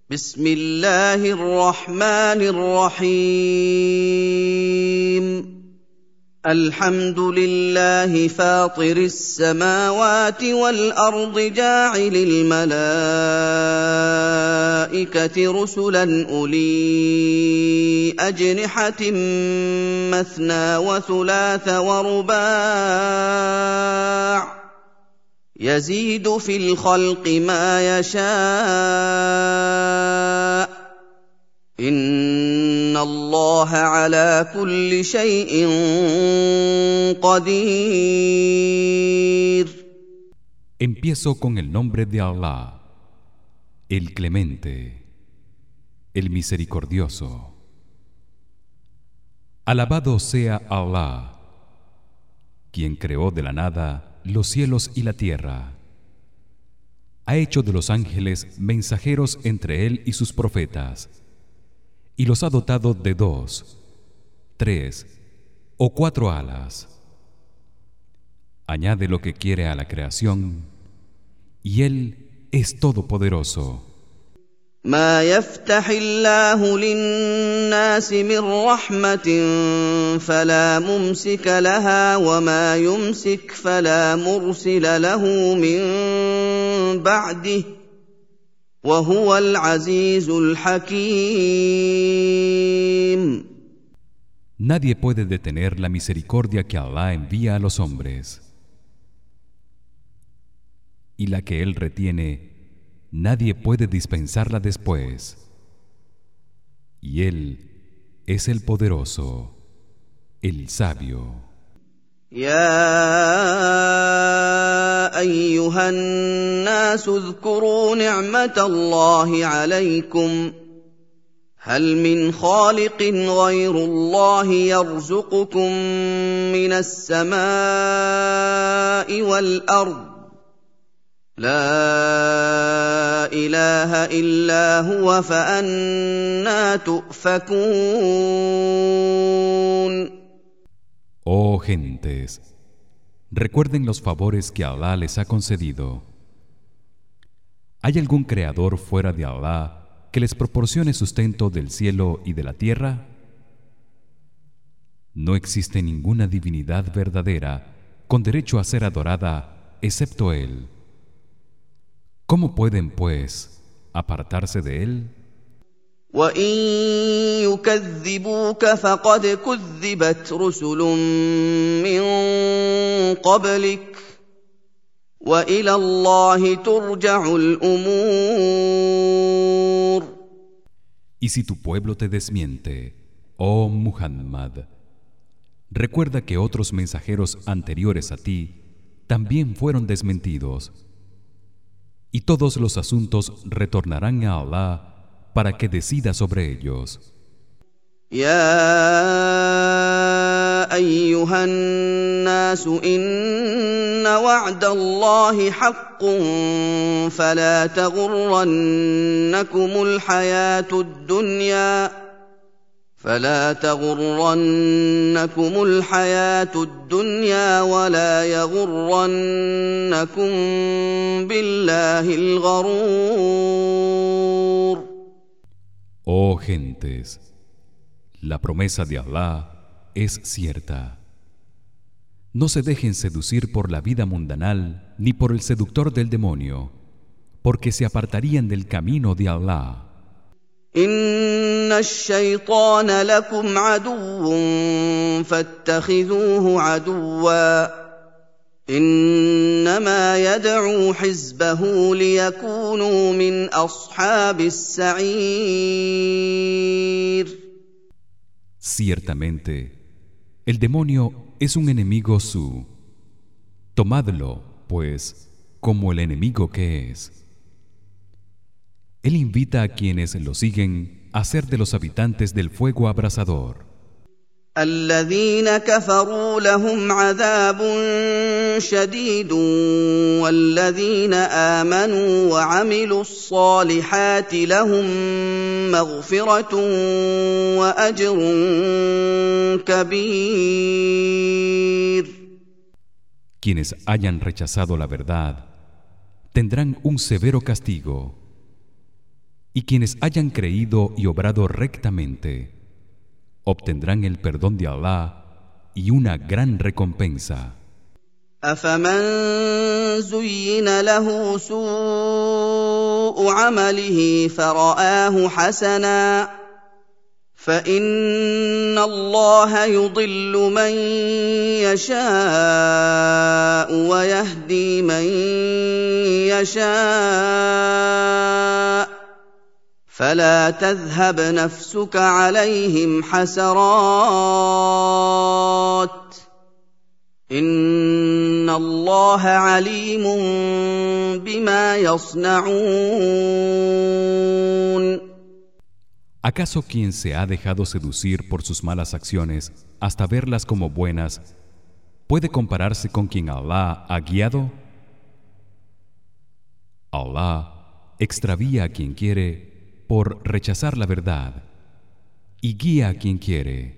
بسم الله الرحمن الرحيم الحمد لله فاطر السماوات والأرض جاعل الملائكة رسلا أولي أجنحة مثنى وثلاث ورباع يزيد في الخلق ما يشاء إن الله على كل شيء قدير. Empiezo con el nombre de Allah, el Clemente, el Misericordioso. Alabado sea Allah, quien creó de la nada los cielos y la tierra. Ha hecho de los ángeles mensajeros entre él y sus profetas, y los ha dotado de 2, 3 o 4 alas. Añade lo que quiere a la creación, y él es todopoderoso. ما يفتح الله للناس من رحمة فلا ممسك لها وما يمسك فلا مرسل له من بعده وهو العزيز الحكيم. Nadie puede detener la misericordia que Allah envía a los hombres, y la que él retiene nadie puede dispensarla después, y él es el poderoso, el sabio. يا أيها الناس اذكروا نعمة الله عليكم هل من خالق غير الله يرزقكم من السماء والأرض لا إله إلا هو فأنى تؤفكون. Oh gentes, recuerden los favores que Allah les ha concedido. ¿Hay algún creador fuera de Allah que les proporcione sustento del cielo y de la tierra? No existe ninguna divinidad verdadera con derecho a ser adorada excepto él. ¿Cómo pueden, pues, apartarse de él? وَإِن يُكَذِّبُوكَ فَقَدْ كُذِّبَتْ رُسُلٌ مِّن قَبْلِكَ وَإِلَى اللَّهِ تُرْجَعُ الْأُمُورُ. Y si tu pueblo te desmiente, oh Muhammad, recuerda que otros mensajeros anteriores a ti también fueron desmentidos, y todos los asuntos retornarán a Allah para que decida sobre ellos. يا أيها الناس إن وعد الله حق فلا تغرنكم الحياة الدنيا ولا يغرنكم بالله الغرور. Oh gentes, la promesa de Allah es cierta. No se dejen seducir por la vida mundanal ni por el seductor del demonio, porque se apartarían del camino de Allah. إن الشيطان لكم عدو فاتخذوه عدوا إنما يدعو حزبه ليكونوا من أصحاب السعير. Ciertamente, el demonio es un enemigo su. Tomadlo, pues, como el enemigo que es. Él invita a quienes lo siguen a ser de los habitantes del fuego abrasador. الذين كفروا لهم عذاب شديد والذين آمنوا وعملوا الصالحات لهم مغفرة وأجر كبير. Quienes hayan rechazado la verdad tendrán un severo castigo, Y quienes hayan creído y obrado rectamente obtendrán el perdón de Allah y una gran recompensa. أفمن زين له سوء عمله فرآه حسنا فإن الله يضل من يشاء ويهدي من يشاء فلا تذهب نفسك عليهم حسرات إن الله عليم بما يصنعون. ¿Acaso quien se ha dejado seducir por sus malas acciones hasta verlas como buenas puede compararse con quien Allah ha guiado? Allah extravía a quien quiere por rechazar la verdad y guía a quien quiere.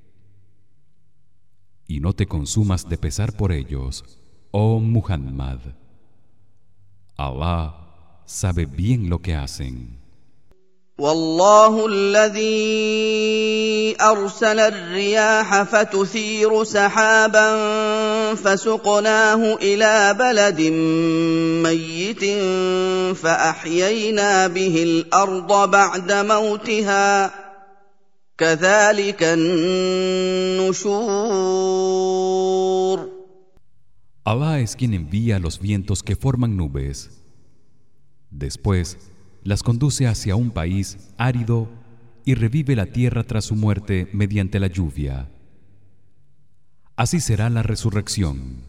Y no te consumas de pesar por ellos, oh Muhammad. Allah sabe bien lo que hacen. والله الذي أرسل الرياح فتثير سحابا فسقناه إلى بلد ميت فأحيينا به الأرض بعد موتها كذلك النشور. Allah es quien envía los vientos que forman nubes. Después las conduce hacia un país árido y revive la tierra tras su muerte mediante la lluvia. Así será la resurrección.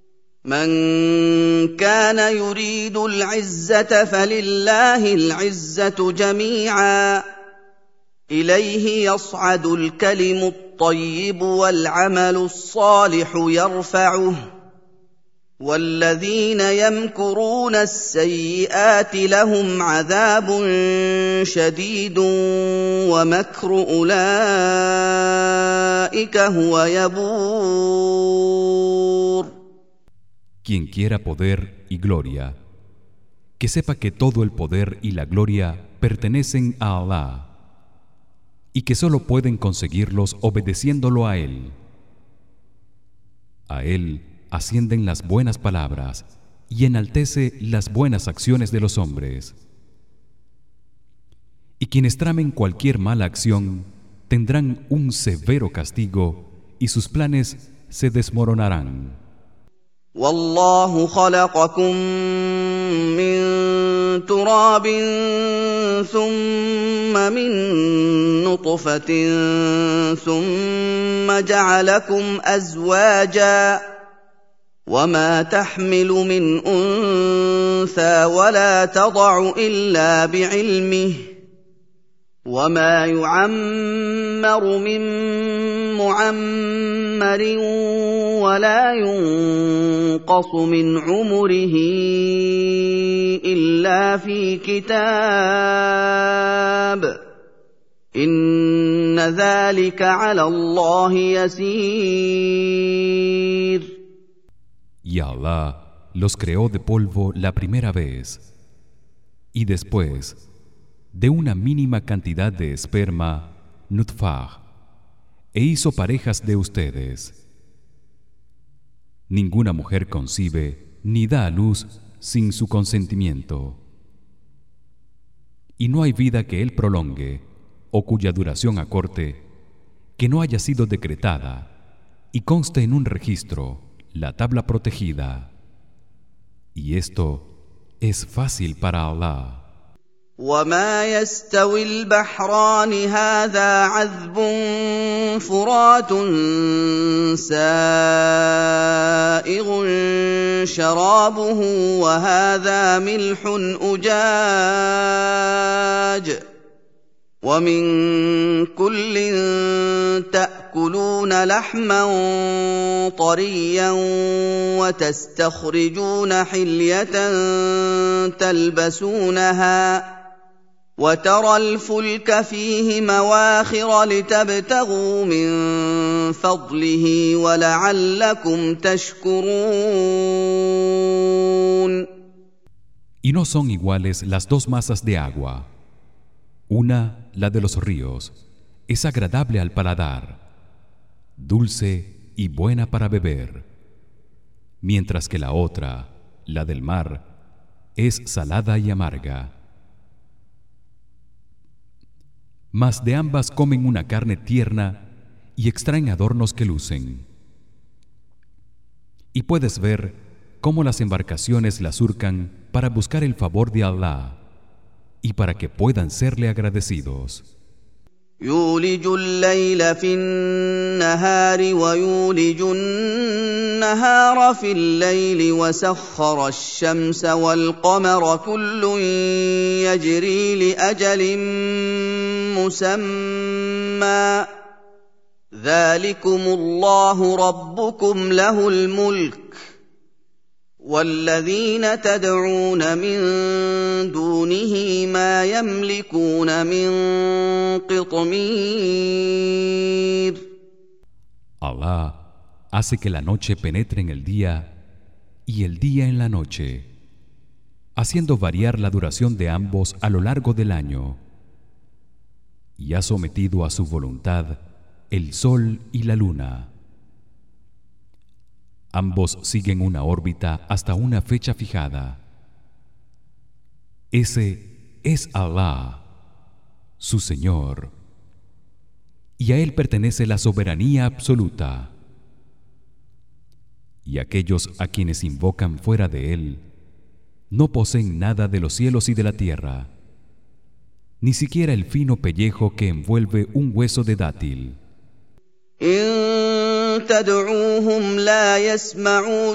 من كان يريد العزة فلله العزة جميعا إليه يصعد الكلم الطيب والعمل الصالح يرفعه والذين يمكرون السيئات لهم عذاب شديد ومكر أولئك هو يبور. Quien quiera poder y gloria, que sepa que todo el poder y la gloria pertenecen a Allah y que solo pueden conseguirlos obedeciéndolo a él. A él ascienden las buenas palabras y enaltece las buenas acciones de los hombres. Y quienes tramen cualquier mala acción tendrán un severo castigo y sus planes se desmoronarán. والله خلقكم من تراب ثم من نطفة ثم جعلكم أزواجا وما تحمل من أنثى ولا تضع إلا بعلمه وما يعمر من معمر ولا ينقص من عمره إلا في كتاب إن ذلك على الله يسير. Y Allah los creó de polvo la primera vez y después de una mínima cantidad de esperma, nutfah, e hizo parejas de ustedes. Ninguna mujer concibe ni da a luz sin su consentimiento. Y no hay vida que él prolongue o cuya duración acorte que no haya sido decretada y conste en un registro, la tabla protegida. Y esto es fácil para Allah. وما يستوي البحران هذا عذب فرات سائغ شرابه وهذا ملح أجاج ومن كل تأكلون لحما طريا وتستخرجون حلية تلبسونها وترى الفلك فيه مواخر لتبتغوا من فضله ولعلكم تشكرون. Y no son iguales las dos masas de agua. Una, la de los ríos, es agradable al paladar, dulce y buena para beber, mientras que la otra, la del mar, es salada y amarga. Mas de ambas comen una carne tierna y extraen adornos que lucen. Y puedes ver cómo las embarcaciones la surcan para buscar el favor de Allah y para que puedan serle agradecidos. يولج الليل في النهار ويولج النهار في الليل وسخر الشمس والقمر كل يجري لأجل مسمى ذلكم الله ربكم له الملك والذين تدعون من دونه ما يملكون من قطمير. Allah hace que la noche penetre en el día y el día en la noche, haciendo variar la duración de ambos a lo largo del año, y ha sometido a su voluntad el sol y la luna. Ambos siguen una órbita hasta una fecha fijada. Ese es Allah, su Señor, y a él pertenece la soberanía absoluta. Y aquellos a quienes invocan fuera de él no poseen nada de los cielos y de la tierra, ni siquiera el fino pellejo que envuelve un hueso de dátil. إن تدعوهم لا يسمعوا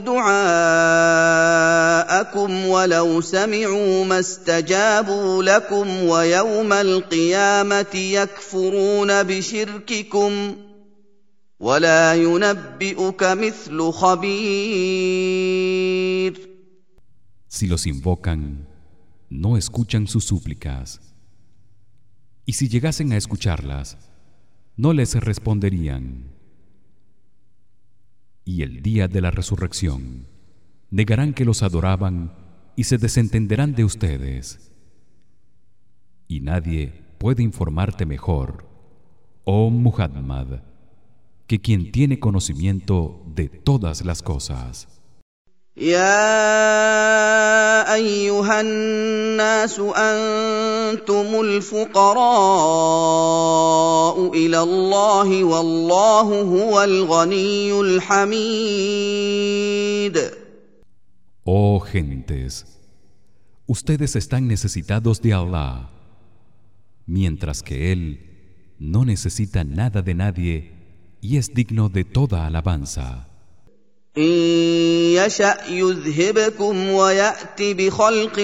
دعاءكم ولو سمعوا ما استجابوا لكم ويوم القيامة يكفرون بشرككم ولا ينبئك مثل خبير. Si los invocan, no escuchan sus súplicas. Y si llegasen a escucharlas, no les responderían. Y el día de la resurrección negarán que los adoraban y se desentenderán de ustedes. Y nadie puede informarte mejor, oh Muhammad, que quien tiene conocimiento de todas las cosas. يا أيها الناس أنتم الفقراء إلى الله والله هو الغني الحميد. Oh gentes, ustedes están necesitados de Allah, mientras que él no necesita nada de nadie y es digno de toda alabanza. إن يشأ يذهبكم ويأت بخلق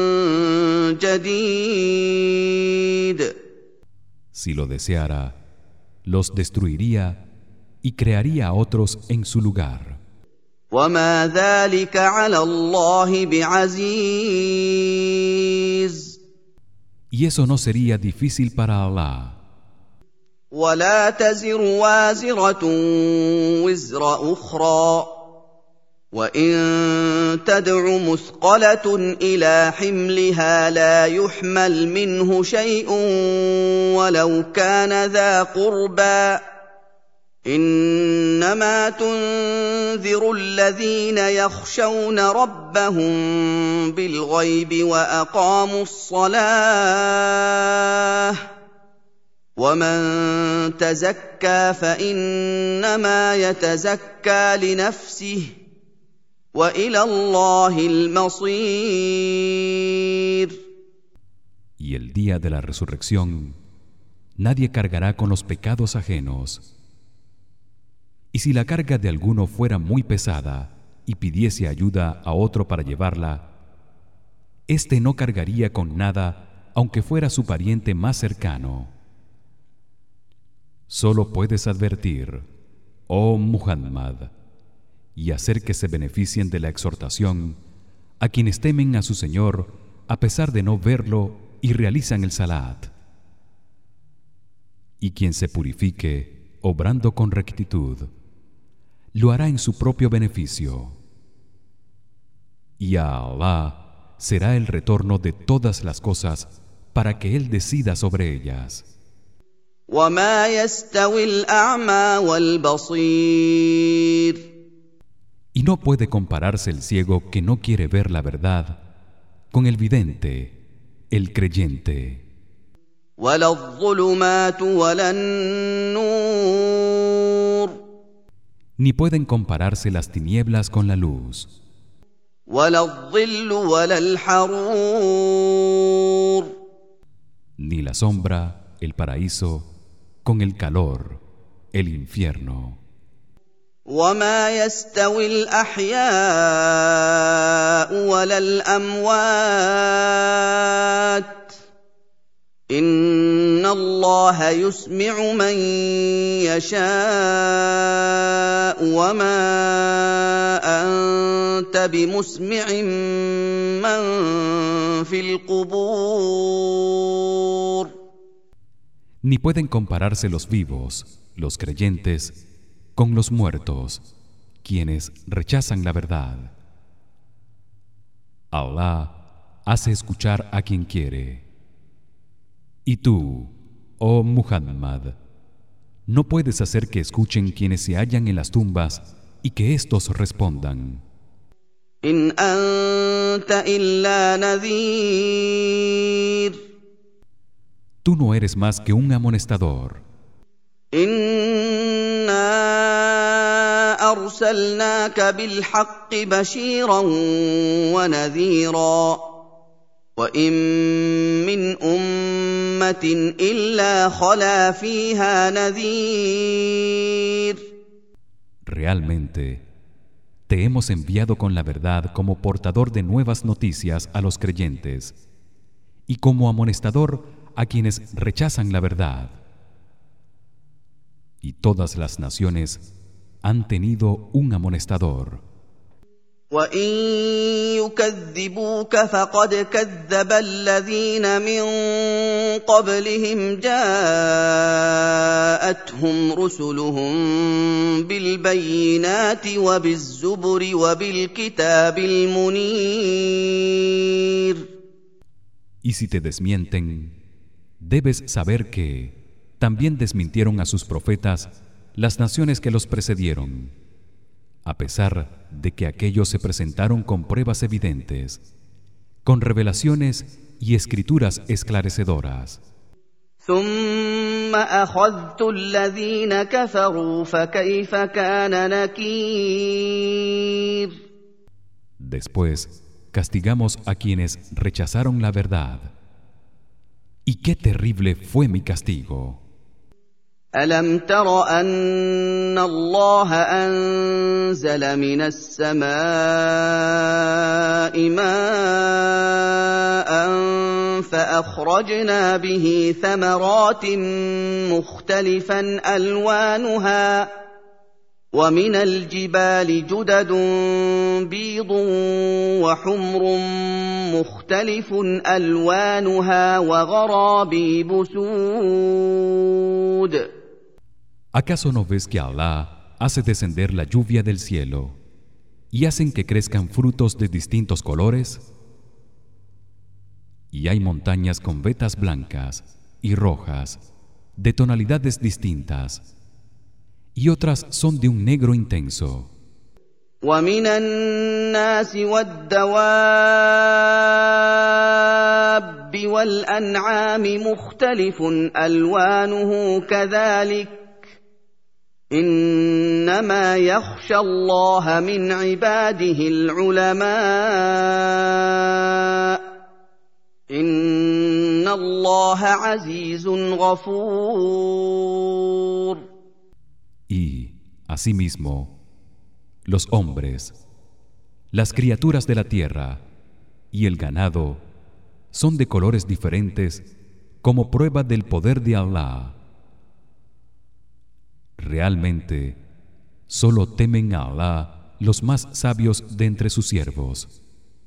جديد. Si lo deseara, los destruiría y crearía a otros en su lugar. وما ذلك على الله بعزيز. Y eso no sería difícil para Allah. ولا تزر وازرة وزر أخرى وإن تدع مثقلة إلى حملها لا يحمل منه شيء ولو كان ذا قربى إنما تنذر الذين يخشون ربهم بالغيب وأقاموا الصلاة ومن تزكى فإنما يتزكى لنفسه وإلى الله المصير. Y el día de la resurrección nadie cargará con los pecados ajenos. Y si la carga de alguno fuera muy pesada y pidiese ayuda a otro para llevarla, éste no cargaría con nada aunque fuera su pariente más cercano. Solo puedes advertir, oh Muhammad, y hacer que se beneficien de la exhortación a quienes temen a su Señor a pesar de no verlo y realizan el salat. Y quien se purifique obrando con rectitud, lo hará en su propio beneficio. Y a Allah será el retorno de todas las cosas para que él decida sobre ellas. وما يستوي الأعمى والبصير Y no puede compararse el ciego que no quiere ver la verdad con el vidente, el creyente. ولا الظلمات ولا النور Ni pueden compararse las tinieblas con la luz, ولا الظل ولا الحرور ni la sombra, el paraíso, con el calor, el infierno. وما يستوي الأحياء ولا الأموات إن الله يسمع من يشاء وما أنت بمسمع من في القبور Ni pueden compararse los vivos, los creyentes, con los muertos, quienes rechazan la verdad. Allah hace escuchar a quien quiere. Y tú, oh Muhammad, no puedes hacer que escuchen quienes se hallan en las tumbas y que éstos respondan: إن أنت إلا نذير Tú no eres más que un amonestador. إنا أرسلناك بالحق بشيرا ونذيرا وإن من أمة إلا خلا فيها نذير Realmente te hemos enviado con la verdad como portador de nuevas noticias a los creyentes y como amonestador a quienes rechazan la verdad. Y todas las naciones han tenido un amonestador. وإن يكذبوك فقد كذب الذين من قبلهم جاءتهم رسلهم بالبينات وبالزبر وبالكتاب المنير Y si te desmienten, debes saber que también desmintieron a sus profetas las naciones que los precedieron, a pesar de que aquellos se presentaron con pruebas evidentes, con revelaciones y escrituras esclarecedoras. ثم أخذت الذين كفروا فكيف كان نكير Después castigamos a quienes rechazaron la verdad. Y qué terrible fue mi castigo. ألم تر أن الله أنزل من السماء ماء فأخرجنا به ثمرات مختلفا ألوانها ومن الجبال جدد بيض وحمر مختلف ألوانها وغرابيب سود ¿Acaso no ves que Allah hace descender la lluvia del cielo y hacen que crezcan frutos de distintos colores? Y hay montañas con vetas blancas y rojas, de tonalidades distintas, y otras son de un negro intenso. ومن الناس والدواب والأنعام مختلف ألوانه كذلك إنما يخشى الله من عباده العلماء إن الله عزيز غفور Y asimismo los hombres, las criaturas de la tierra y el ganado son de colores diferentes como prueba del poder de Allah. Realmente solo temen a Allah los más sabios de entre sus siervos.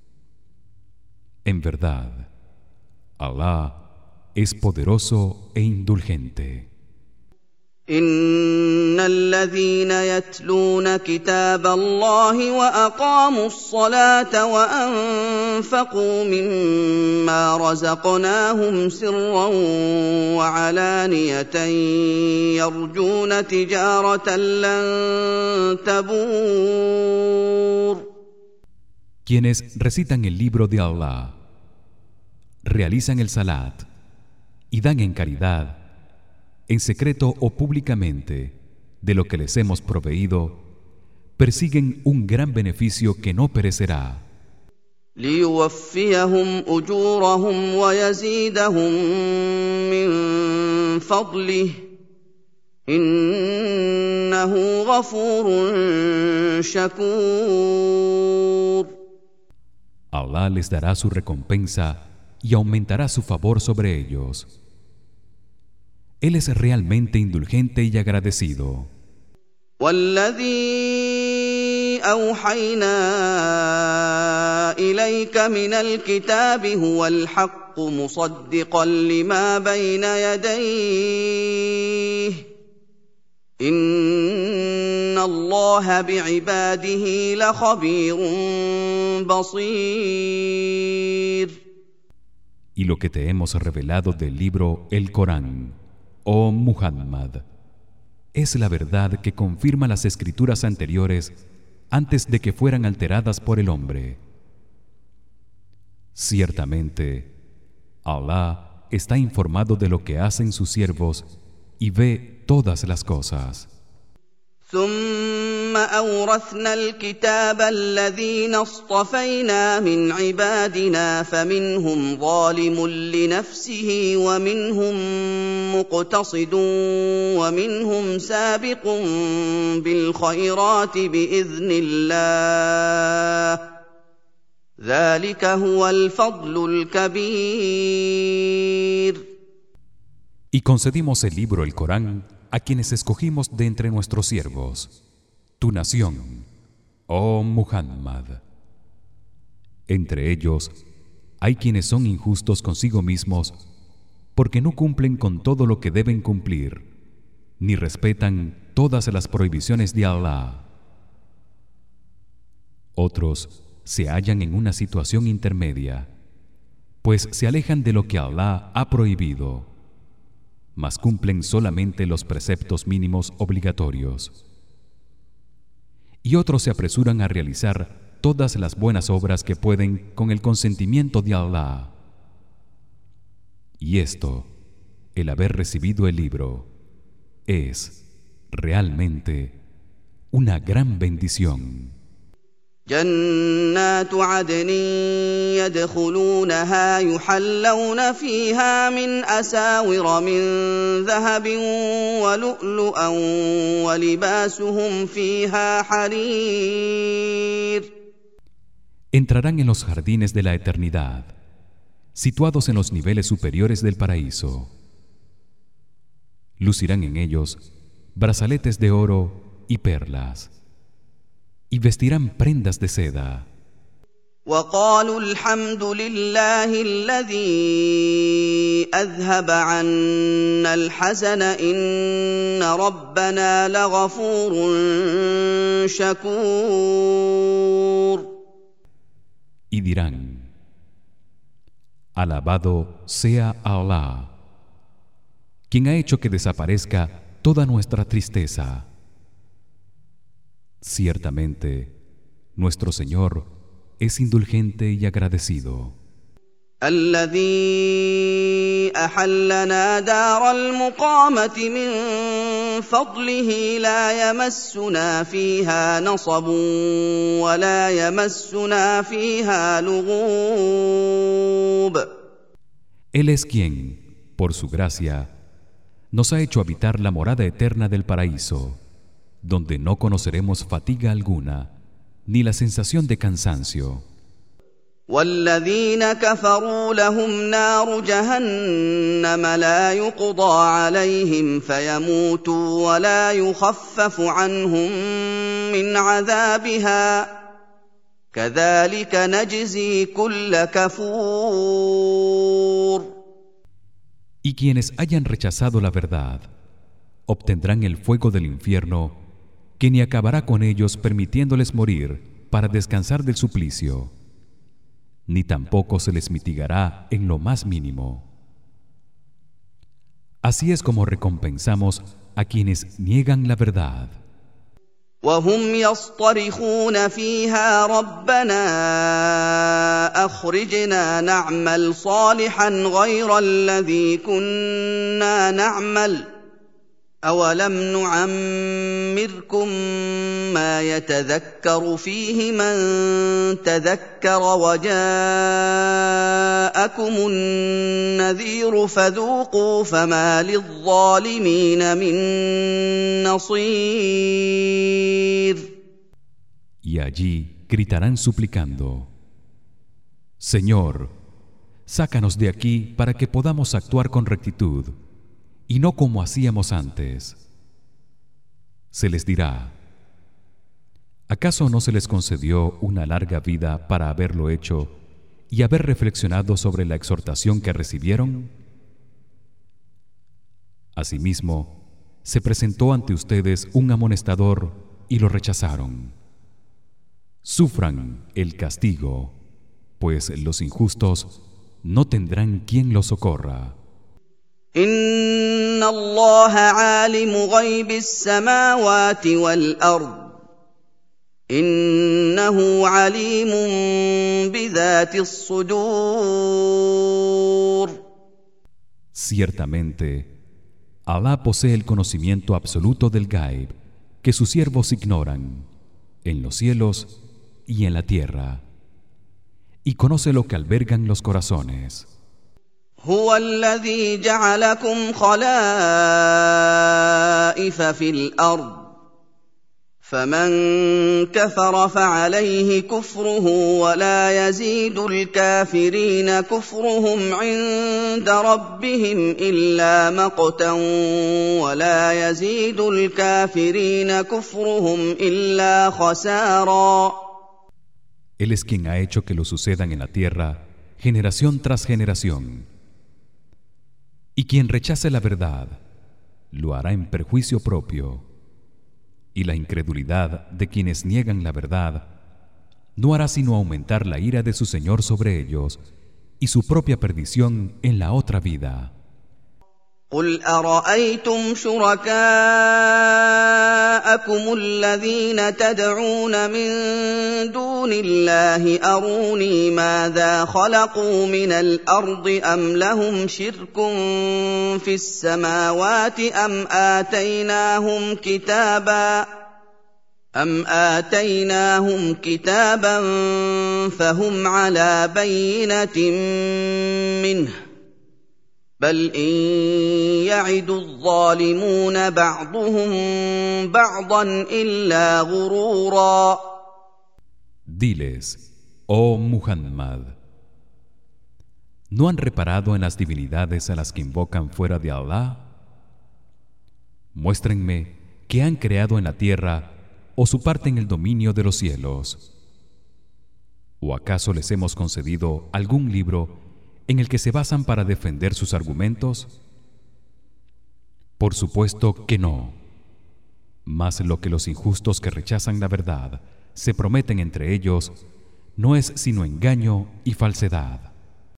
En verdad, Allah es poderoso e indulgente. إن الذين يتلون كتاب الله وأقاموا الصلاة وأنفقوا مما رزقناهم سرا وعلانية يرجون تجارة لن تبور. Quienes recitan el libro de Allah, realizan el salat y dan en caridad, en secreto o públicamente, de lo que les hemos proveído, persiguen un gran beneficio que no perecerá. ليوفيهم أجورهم ويزيدهم من فضله إنه غفور شكور. Allah les dará su recompensa y aumentará su favor sobre ellos. Él es realmente indulgente y agradecido. والذي أوحينا إليك من الكتاب هو الحق مصدقا لما بين يديه إن الله بعباده لخبير بصير. Y lo que te hemos revelado del libro el Corán, oh Muhammad, es la verdad que confirma las escrituras anteriores antes de que fueran alteradas por el hombre. Ciertamente, Allah está informado de lo que hacen sus siervos y ve todas las cosas. ثم أورثنا الكتاب الذين اصطفينا من عبادنا فمنهم ظالم لنفسه ومنهم مقتصد ومنهم سابق بالخيرات بإذن الله ذلك هو الفضل الكبير. Y concedimos el libro el Corán a quienes escogimos de entre nuestros siervos, tu nación, oh Muhammad. Entre ellos hay quienes son injustos consigo mismos porque no cumplen con todo lo que deben cumplir, ni respetan todas las prohibiciones de Allah. Otros se hallan en una situación intermedia, pues se alejan de lo que Allah ha prohibido, mas cumplen solamente los preceptos mínimos obligatorios. Y otros se apresuran a realizar todas las buenas obras que pueden con el consentimiento de Allah. Y esto, el haber recibido el libro, es realmente una gran bendición. جنات عدن يدخلونها يحلون فيها من أساور من ذهب ولؤلؤا ولباسهم فيها حرير. Entrarán en los jardines de la eternidad, situados en los niveles superiores del paraíso. Lucirán en ellos brazaletes de oro y perlas, y vestirán prendas de seda. وقالوا الحمد لله الذي أذهب عنا الحزن إن ربنا لغفور شكور. Y dirán: Alabado sea Allah, quien ha hecho que desaparezca toda nuestra tristeza. Ciertamente, nuestro Señor es indulgente y agradecido. الذي أحلنا دار المقامة من فضله لا يمسنا فيها نصب ولا يمسنا فيها لغوب. Él es quien, por su gracia, nos ha hecho habitar la morada eterna del paraíso, donde no conoceremos fatiga alguna ni la sensación de cansancio. والذين كفروا لهم نار جهنم لا يقضى عليهم فيموتوا ولا يخفف عنهم من عذابها كذلك نجزي كل كفور. Y quienes hayan rechazado la verdad, obtendrán el fuego del infierno, que ni acabará con ellos permitiéndoles morir para descansar del suplicio, ni tampoco se les mitigará en lo más mínimo. Así es como recompensamos a quienes niegan la verdad. وهم يصطرخون فيها ربنا أخرجنا نعمل صالحا غير الذي كنا نعمل أولم نعمركم ما يتذكر فيه من تذكر وجاءكم النذير فذوقوا فما للظالمين من نصير. Y allí gritarán suplicando: Señor, sácanos de aquí para que podamos actuar con rectitud y no como hacíamos antes. Se les dirá: ¿acaso no se les concedió una larga vida para haberlo hecho y haber reflexionado sobre la exhortación que recibieron? Asimismo, se presentó ante ustedes un amonestador y lo rechazaron. Sufran el castigo, pues los injustos no tendrán quien los socorra. إن الله عالم غيب السماوات والأرض إنه عليم بذات الصدور. Ciertamente, Alá posee el conocimiento absoluto del Gaib que sus siervos ignoran en los cielos y en la tierra, y conoce lo que albergan los corazones. هو الذي جعلكم خلائف في الأرض فمن كفر فعليه كفره ولا يزيد الكافرين كفرهم عند ربهم إلا مقتا ولا يزيد الكافرين كفرهم إلا خسارا. Él es quien ha hecho que lo sucedan en la tierra generación tras generación. Y quien rechace la verdad lo hará en perjuicio propio, y la incredulidad de quienes niegan la verdad no hará sino aumentar la ira de su Señor sobre ellos y su propia perdición en la otra vida. قل أرأيتم شركاءكم الذين تدعون من دون الله أروني ماذا خلقوا من الأرض أم لهم شرك في السماوات أم آتيناهم كتابا فهم على بينة منه بل إن يعد الظالمون بعضهم بعضا إلا غرورا. Diles, oh Muhammad, ¿no han reparado en las divinidades a las que invocan fuera de Allah? Muéstrenme qué han creado en la tierra o su parte en el dominio de los cielos. ¿O acaso les hemos concedido algún libro en el que se basan para defender sus argumentos? Por supuesto que no. Mas lo que los injustos que rechazan la verdad se prometen entre ellos no es sino engaño y falsedad.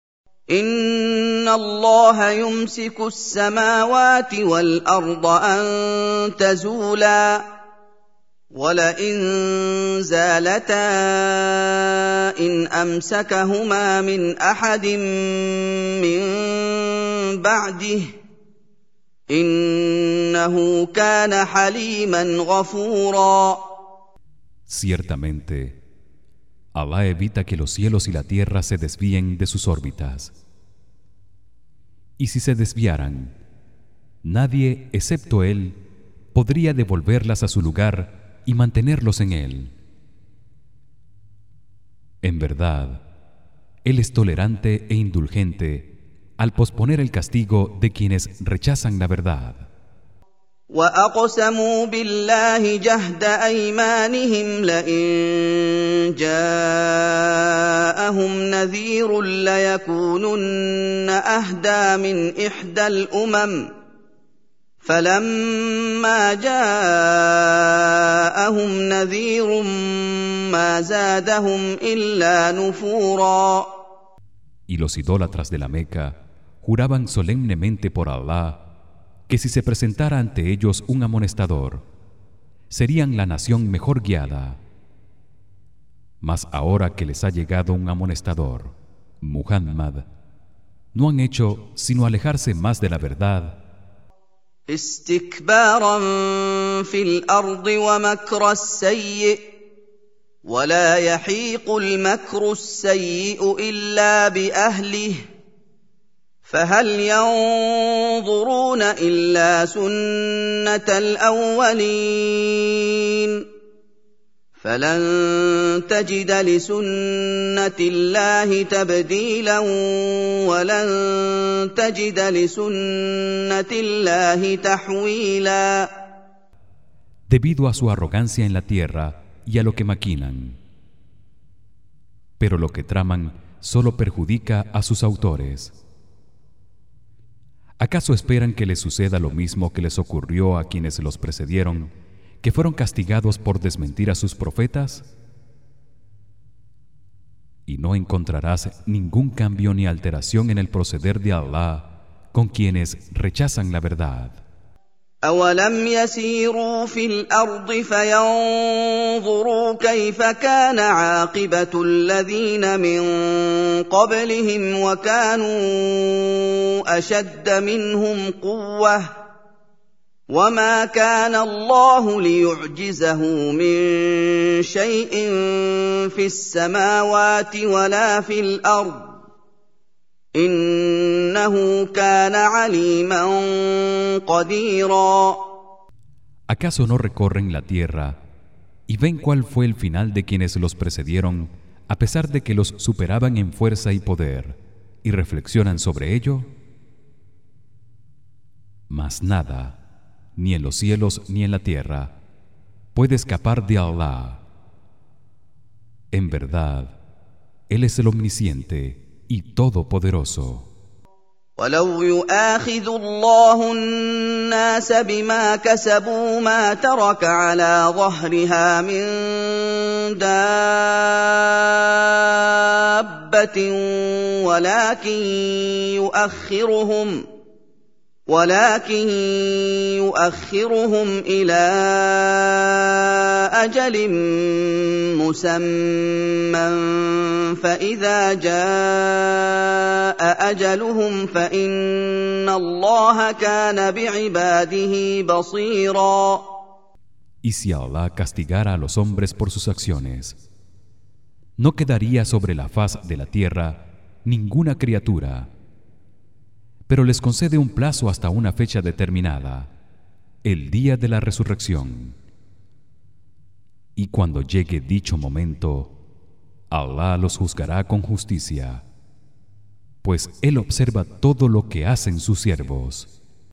إن الله يمسك السماوات والأرض أن تزولا ولئن زالتا إن أمسكهما من أحد من بعده إنه كان حليما غفورا. Ciertamente, Allah evita que los cielos y la tierra se desvíen de sus órbitas. Y si se desviaran, nadie excepto él podría devolverlas a su lugar y mantenerlos en él. En verdad, él es tolerante e indulgente al posponer el castigo de quienes rechazan la verdad. وَأَقْسَمُوا بِاللَّهِ جَهْدَ أَيْمَانِهِمْ لَئِن جَاءَهُمْ نَذِيرٌ لَّيَكُونُنَّ أَهْدَىٰ مِنْ إِحْدَى الْأُمَمِ فلما جاءهم نذير ما زادهم إلا نفورا. Y los idólatras de la Meca juraban solemnemente por Allah que si se presentara ante ellos un amonestador, serían la nación mejor guiada. Mas ahora que les ha llegado un amonestador, Muhammad, no han hecho sino alejarse más de la verdad. استكبارا في الأرض ومكر السيء ولا يحيق المكر السيء إلا بأهله فهل ينظرون إلا سنة الأولين فلن تجد لسنة الله تبديلا ولن تجد لسنة الله تحويلا. Debido a su arrogancia en la tierra y a lo que maquinan. Pero lo que traman solo perjudica a sus autores. ¿Acaso esperan que les suceda lo mismo que les ocurrió a quienes los precedieron, que fueron castigados por desmentir a sus profetas? Y no encontrarás ningún cambio ni alteración en el proceder de Allah con quienes rechazan la verdad. أولم يسيروا في الأرض فينظروا كيف كان عاقبة الذين من قبلهم وكانوا أشد منهم قوة وما كان الله ليعجزه من شيء في السماوات ولا في الأرض إنه كان عليما قديرا. ¿Acaso no recorren la tierra y ven cuál fue el final de quienes los precedieron, a pesar de que los superaban en fuerza y poder, y reflexionan sobre ello? Mas nada, ni en los cielos ni en la tierra, puede escapar de Allah. En verdad, Él es el omnisciente y todopoderoso. ولو يؤاخذ الله الناس بما كسبوا ما ترك على ظهرها من دابة ولكن يؤخرهم إلى أجل مسمى فإذا جاء أجلهم فإن الله كان بعباده بصيرا. Y si Allah castigara a los hombres por sus acciones, no quedaría sobre la faz de la tierra ninguna criatura, pero les concede un plazo hasta una fecha determinada, el día de la resurrección. Y cuando llegue dicho momento, Allah los juzgará con justicia, pues Él observa todo lo que hacen sus siervos.